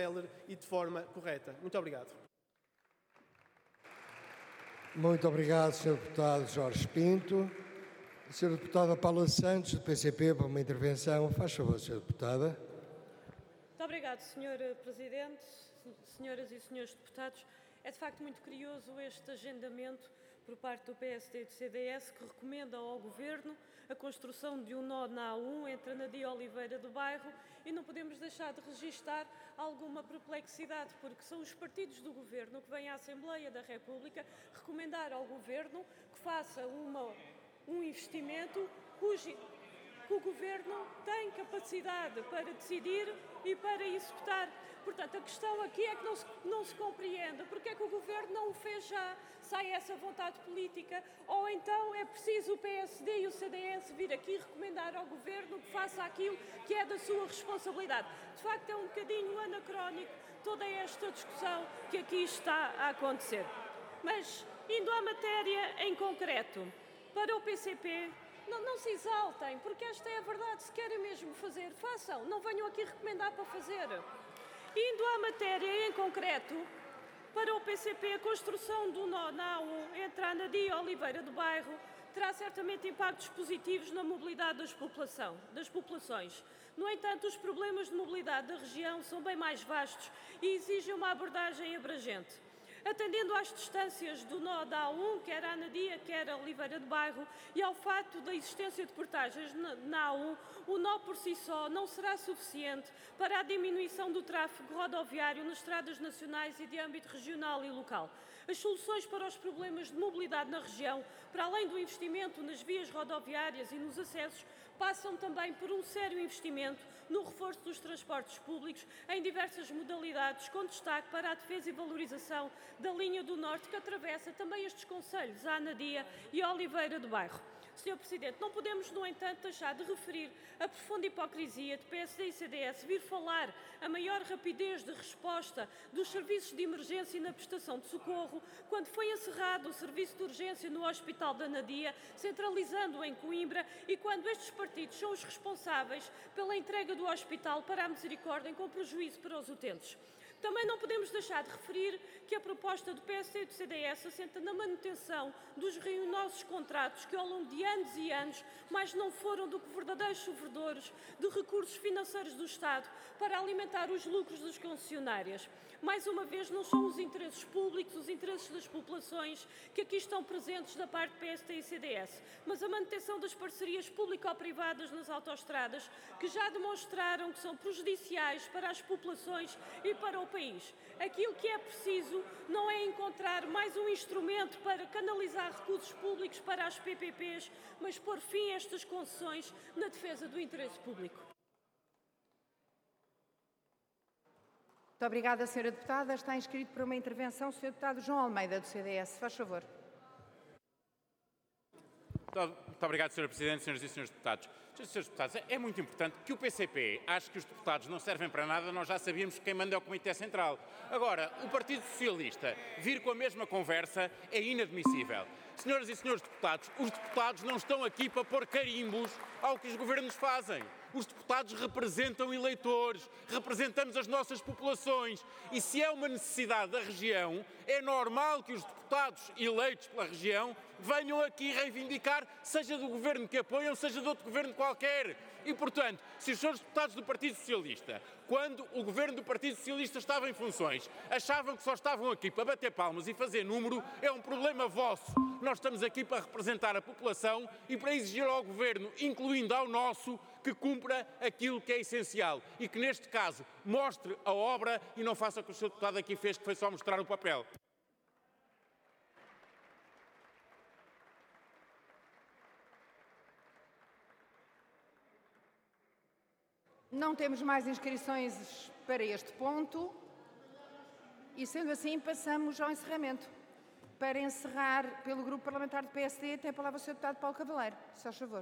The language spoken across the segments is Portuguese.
célere e de forma correta. Muito obrigado. Muito obrigado, Sr. Deputado Jorge Pinto. Sra. Deputada Paula Santos, do PCP, para uma intervenção. Faz favor, Sra. Deputada. Muito obrigado, Sr. Presidente, senhoras e senhores deputados. É de facto muito curioso este agendamento por parte do PSD e do CDS que recomenda ao Governo a construção de um nó na A1 entre Anadia e Oliveira do Bairro e não podemos deixar de registar alguma perplexidade, porque são os partidos do Governo que vêm à Assembleia da República recomendar ao Governo que faça um investimento que o Governo tem capacidade para decidir e para executar. Portanto, a questão aqui é que não se compreende porque é que o Governo não o fez já, sai essa vontade política, ou então é preciso o PSD e o CDS vir aqui recomendar ao Governo que faça aquilo que é da sua responsabilidade. De facto, é um bocadinho anacrónico toda esta discussão que aqui está a acontecer. Mas, indo à matéria em concreto, para o PCP, não se exaltem, porque esta é a verdade. Se querem mesmo fazer, façam. Não venham aqui recomendar para fazer. Indo à matéria em concreto, para o PCP, a construção do nó na A1 entre a Anadia e a Oliveira do Bairro terá certamente impactos positivos na mobilidade das populações. No entanto, os problemas de mobilidade da região são bem mais vastos e exigem uma abordagem abrangente. Atendendo às distâncias do nó da A1, quer a Anadia, quer a Oliveira do Bairro, e ao facto da existência de portagens na A1, o nó por si só não será suficiente para a diminuição do tráfego rodoviário nas estradas nacionais e de âmbito regional e local. As soluções para os problemas de mobilidade na região, para além do investimento nas vias rodoviárias e nos acessos, passam também por um sério investimento no reforço dos transportes públicos em diversas modalidades, com destaque para a defesa e valorização da linha do Norte, que atravessa também estes concelhos, a Anadia e a Oliveira do Bairro. Sr. Presidente, não podemos, no entanto, deixar de referir a profunda hipocrisia de PSD e CDS vir falar a maior rapidez de resposta dos serviços de emergência e na prestação de socorro, quando foi encerrado o serviço de urgência no Hospital da Anadia, centralizando-o em Coimbra, e quando estes partidos são os responsáveis pela entrega do hospital para a Misericórdia, com prejuízo para os utentes. Também não podemos deixar de referir que a proposta do PSD e do CDS assenta na manutenção dos ruinosos contratos que, ao longo de anos e anos, mais não foram do que verdadeiros chovedores de recursos financeiros do Estado para alimentar os lucros das concessionárias. Mais uma vez, não são os interesses públicos, os interesses das populações que aqui estão presentes da parte do PSD e CDS, mas a manutenção das parcerias público-privadas nas autoestradas, que já demonstraram que são prejudiciais para as populações e para o país. Aquilo que é preciso não é encontrar mais um instrumento para canalizar recursos públicos para as PPPs, mas pôr fim a estas concessões na defesa do interesse público. Muito obrigada, Sra. Deputada. Está inscrito para uma intervenção o Sr. Deputado João Almeida, do CDS. Faz favor. Muito obrigado, Sra. Presidente, senhoras e senhores deputados. Senhoras e senhores deputados, é muito importante que o PCP ache que os deputados não servem para nada, nós já sabíamos que quem manda é o Comitê Central. Agora, o Partido Socialista vir com a mesma conversa é inadmissível. Senhoras e senhores deputados, os deputados não estão aqui para pôr carimbos ao que os governos fazem. Os deputados representam eleitores, representamos as nossas populações e se é uma necessidade da região, é normal que os deputados eleitos pela região venham aqui reivindicar, seja do governo que apoiam, seja de outro governo qualquer. E, portanto, se os senhores deputados do Partido Socialista, quando o governo do Partido Socialista estava em funções, achavam que só estavam aqui para bater palmas e fazer número, é um problema vosso. Nós estamos aqui para representar a população e para exigir ao governo, incluindo ao nosso, que cumpra aquilo que é essencial e que, neste caso, mostre a obra e não faça o que o Sr. deputado aqui fez, que foi só mostrar o papel. Não temos mais inscrições para este ponto e, sendo assim, passamos ao encerramento. Para encerrar, pelo Grupo Parlamentar do PSD, tem a palavra o Sr. Deputado Paulo Cavaleiro. Se faz favor.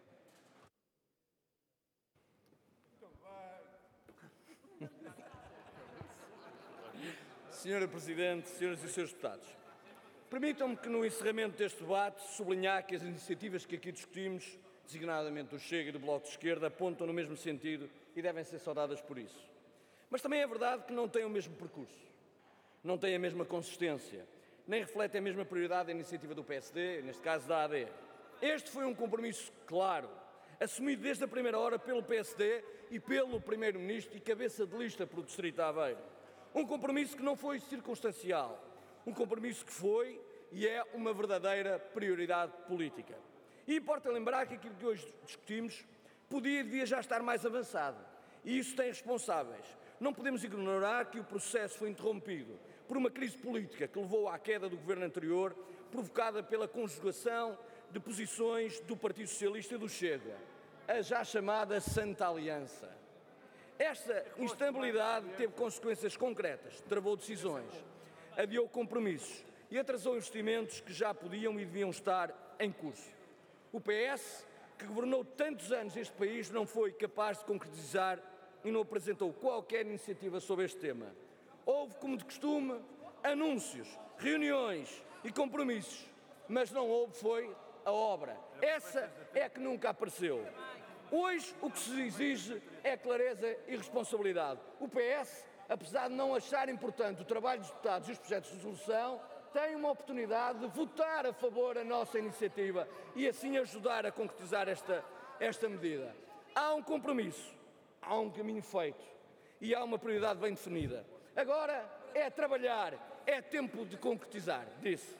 Senhora Presidente, senhoras e senhores deputados, permitam-me que no encerramento deste debate sublinhar que as iniciativas que aqui discutimos, designadamente do Chega e do Bloco de Esquerda, apontam no mesmo sentido e devem ser saudadas por isso. Mas também é verdade que não têm o mesmo percurso, não têm a mesma consistência, nem refletem a mesma prioridade da iniciativa do PSD, neste caso da AD. Este foi um compromisso claro, assumido desde a primeira hora pelo PSD e pelo Primeiro-Ministro e cabeça de lista pelo Distrito de Aveiro. Um compromisso que não foi circunstancial, um compromisso que foi e é uma verdadeira prioridade política. E importa lembrar que aquilo que hoje discutimos podia e devia já estar mais avançado. E isso tem responsáveis. Não podemos ignorar que o processo foi interrompido por uma crise política que levou à queda do governo anterior, provocada pela conjugação de posições do Partido Socialista e do Chega, a já chamada Santa Aliança. Esta instabilidade teve consequências concretas, travou decisões, adiou compromissos e atrasou investimentos que já podiam e deviam estar em curso. O PS, que governou tantos anos este país, não foi capaz de concretizar e não apresentou qualquer iniciativa sobre este tema. Houve, como de costume, anúncios, reuniões e compromissos, mas não houve foi a obra. Essa é que nunca apareceu. Hoje o que se exige é clareza e responsabilidade. O PS, apesar de não achar importante o trabalho dos deputados e os projetos de resolução, tem uma oportunidade de votar a favor da nossa iniciativa e assim ajudar a concretizar esta medida. Há um compromisso, há um caminho feito e há uma prioridade bem definida. Agora é trabalhar, é tempo de concretizar, disse.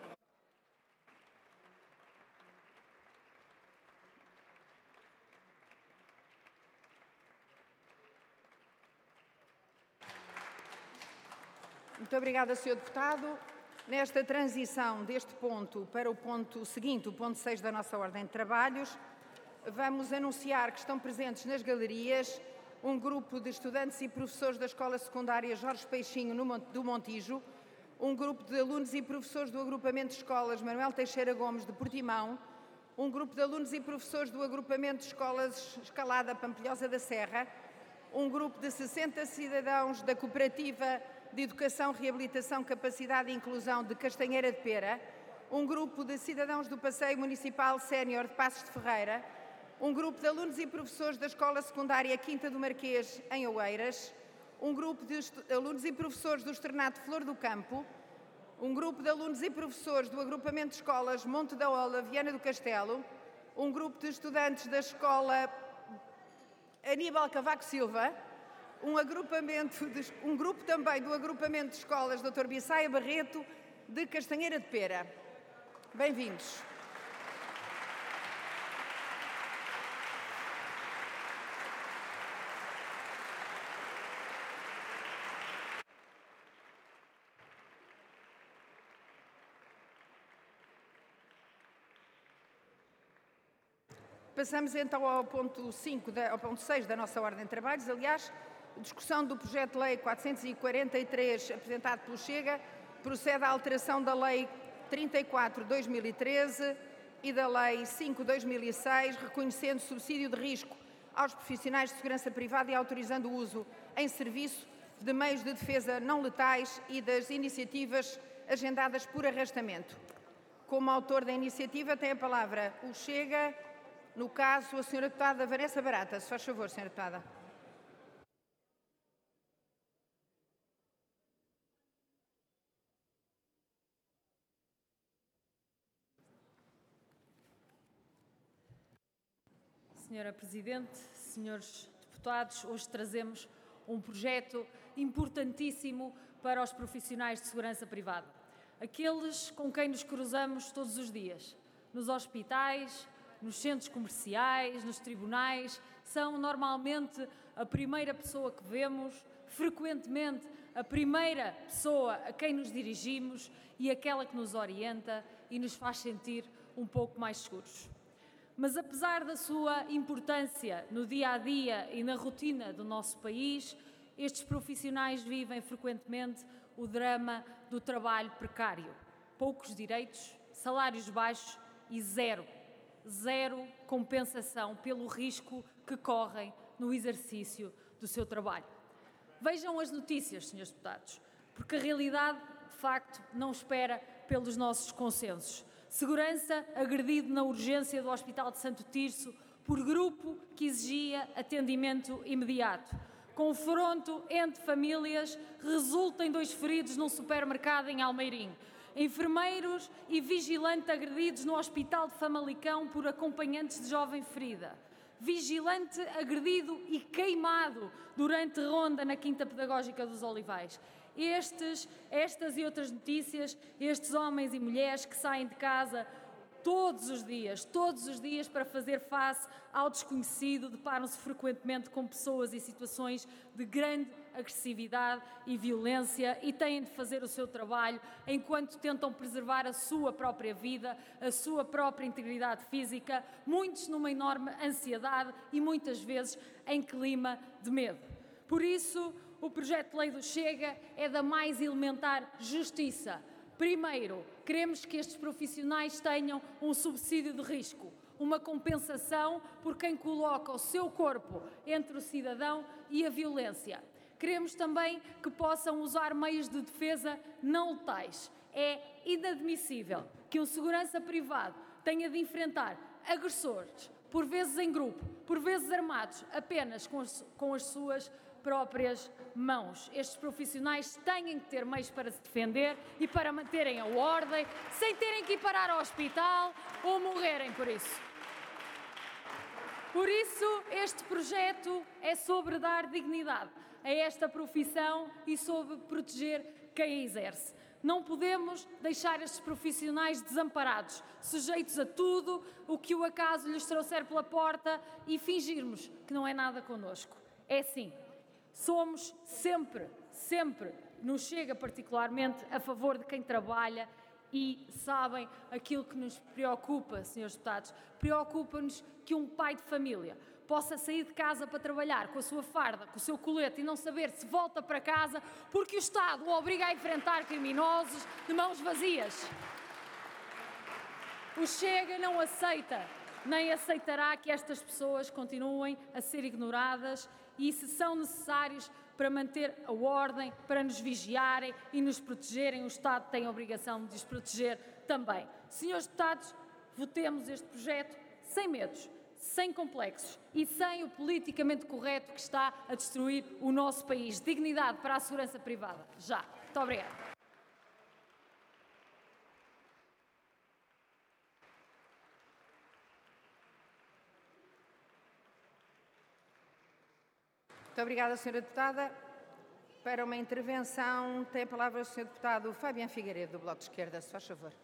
Muito obrigada, Sr. Deputado. Nesta transição deste ponto para o ponto seguinte, o ponto 6 da nossa ordem de trabalhos, vamos anunciar que estão presentes nas galerias um grupo de estudantes e professores da Escola Secundária Jorge Peixinho do Montijo, um grupo de alunos e professores do Agrupamento de Escolas Manuel Teixeira Gomes de Portimão, um grupo de alunos e professores do Agrupamento de Escolas Escalada Pampilhosa da Serra, um grupo de 60 cidadãos da Cooperativa de Educação, Reabilitação, Capacidade e Inclusão de Castanheira de Pera, um grupo de cidadãos do Passeio Municipal Sénior de Passos de Ferreira, um grupo de alunos e professores da Escola Secundária Quinta do Marquês, em Oeiras, um grupo de alunos e professores do Externato Flor do Campo, um grupo de alunos e professores do Agrupamento de Escolas Monte da Ola, Viana do Castelo, um grupo de estudantes da Escola Aníbal Cavaco Silva, um grupo também do Agrupamento de Escolas Dr. Bissaia Barreto, de Castanheira de Pera. Bem-vindos. Passamos então ao ponto 6 da nossa ordem de trabalhos, aliás, discussão do projeto de lei 443 apresentado pelo Chega, procede à alteração da lei 34/2013 e da lei 5/2006, reconhecendo subsídio de risco aos profissionais de segurança privada e autorizando o uso em serviço de meios de defesa não letais e das iniciativas agendadas por arrastamento. Como autor da iniciativa tem a palavra o Chega, no caso a Sra. Deputada Vanessa Barata. Se faz favor, Sra. Deputada. Senhora Presidente, senhores deputados, hoje trazemos um projeto importantíssimo para os profissionais de segurança privada. Aqueles com quem nos cruzamos todos os dias, nos hospitais, nos centros comerciais, nos tribunais, são normalmente a primeira pessoa que vemos, frequentemente a primeira pessoa a quem nos dirigimos e aquela que nos orienta e nos faz sentir um pouco mais seguros. Mas apesar da sua importância no dia-a-dia e na rotina do nosso país, estes profissionais vivem frequentemente o drama do trabalho precário. Poucos direitos, salários baixos e zero compensação pelo risco que correm no exercício do seu trabalho. Vejam as notícias, senhores deputados, porque a realidade, de facto, não espera pelos nossos consensos. Segurança agredido na urgência do Hospital de Santo Tirso por grupo que exigia atendimento imediato. Confronto entre famílias resulta em 2 feridos num supermercado em Almeirim. Enfermeiros e vigilante agredidos no Hospital de Famalicão por acompanhantes de jovem ferida. Vigilante agredido e queimado durante ronda na Quinta Pedagógica dos Olivais. Estas e outras notícias, estes homens e mulheres que saem de casa todos os dias para fazer face ao desconhecido, deparam-se frequentemente com pessoas e situações de grande agressividade e violência e têm de fazer o seu trabalho enquanto tentam preservar a sua própria vida, a sua própria integridade física, muitos numa enorme ansiedade e muitas vezes em clima de medo. Por isso, o projeto de lei do Chega é da mais elementar justiça. Primeiro, queremos que estes profissionais tenham um subsídio de risco, uma compensação por quem coloca o seu corpo entre o cidadão e a violência. Queremos também que possam usar meios de defesa não letais. É inadmissível que um segurança privado tenha de enfrentar agressores, por vezes em grupo, por vezes armados, apenas com as suas próprias mãos. Estes profissionais têm que ter meios para se defender e para manterem a ordem, sem terem que ir parar ao hospital ou morrerem por isso. Por isso, este projeto é sobre dar dignidade a esta profissão e sobre proteger quem a exerce. Não podemos deixar estes profissionais desamparados, sujeitos a tudo o que o acaso lhes trouxer pela porta e fingirmos que não é nada connosco. É sim. Somos sempre, no Chega particularmente, a favor de quem trabalha e sabem aquilo que nos preocupa, senhores deputados. Preocupa-nos que um pai de família possa sair de casa para trabalhar com a sua farda, com o seu colete e não saber se volta para casa porque o Estado o obriga a enfrentar criminosos de mãos vazias. O Chega não aceita, nem aceitará que estas pessoas continuem a ser ignoradas e, se são necessários para manter a ordem, para nos vigiarem e nos protegerem, o Estado tem a obrigação de os proteger também. Senhores deputados, votemos este projeto sem medos, sem complexos e sem o politicamente correto que está a destruir o nosso país. Dignidade para a segurança privada. Já. Muito obrigada. Muito obrigada, Sra. Deputada. Para uma intervenção, tem a palavra o Sr. Deputado Fabiano Figueiredo, do Bloco de Esquerda. Se faz favor.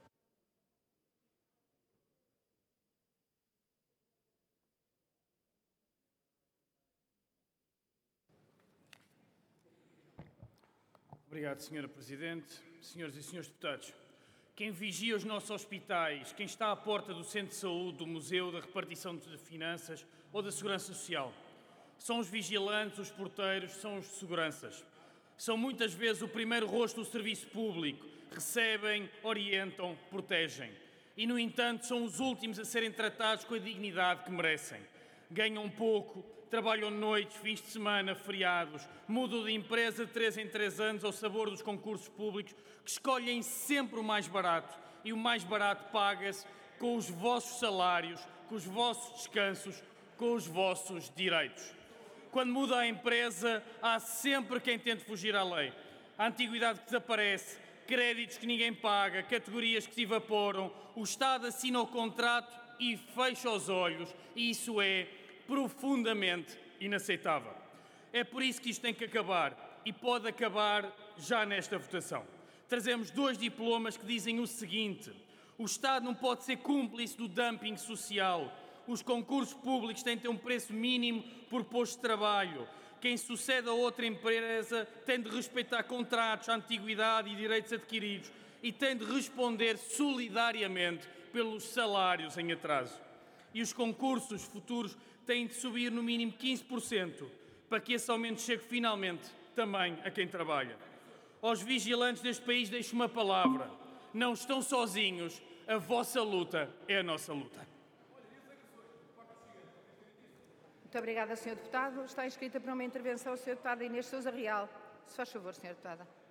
Obrigado, Sra. Presidente. Senhoras e senhores deputados, quem vigia os nossos hospitais, quem está à porta do Centro de Saúde, do Museu, da Repartição de Finanças ou da Segurança Social, são os vigilantes, os porteiros, são os seguranças. São muitas vezes o primeiro rosto do serviço público. Recebem, orientam, protegem. E, no entanto, são os últimos a serem tratados com a dignidade que merecem. Ganham pouco, trabalham noites, fins de semana, feriados, mudam de empresa de 3 em 3 anos ao sabor dos concursos públicos, que escolhem sempre o mais barato. E o mais barato paga-se com os vossos salários, com os vossos descansos, com os vossos direitos. Quando muda a empresa, há sempre quem tente fugir à lei. A antiguidade que desaparece, créditos que ninguém paga, categorias que se evaporam, o Estado assina o contrato e fecha os olhos, e isso é profundamente inaceitável. É por isso que isto tem que acabar, e pode acabar já nesta votação. Trazemos 2 diplomas que dizem o seguinte: o Estado não pode ser cúmplice do dumping social. Os concursos públicos têm de ter um preço mínimo por posto de trabalho. Quem sucede a outra empresa tem de respeitar contratos, antiguidade e direitos adquiridos e tem de responder solidariamente pelos salários em atraso. E os concursos futuros têm de subir no mínimo 15% para que esse aumento chegue finalmente também a quem trabalha. Aos vigilantes deste país deixo uma palavra: não estão sozinhos, a vossa luta é a nossa luta. Muito obrigada, Sr. Deputado. Está inscrita para uma intervenção a Sra. Deputada Inês Sousa Real. Se faz favor, Sra. Deputada.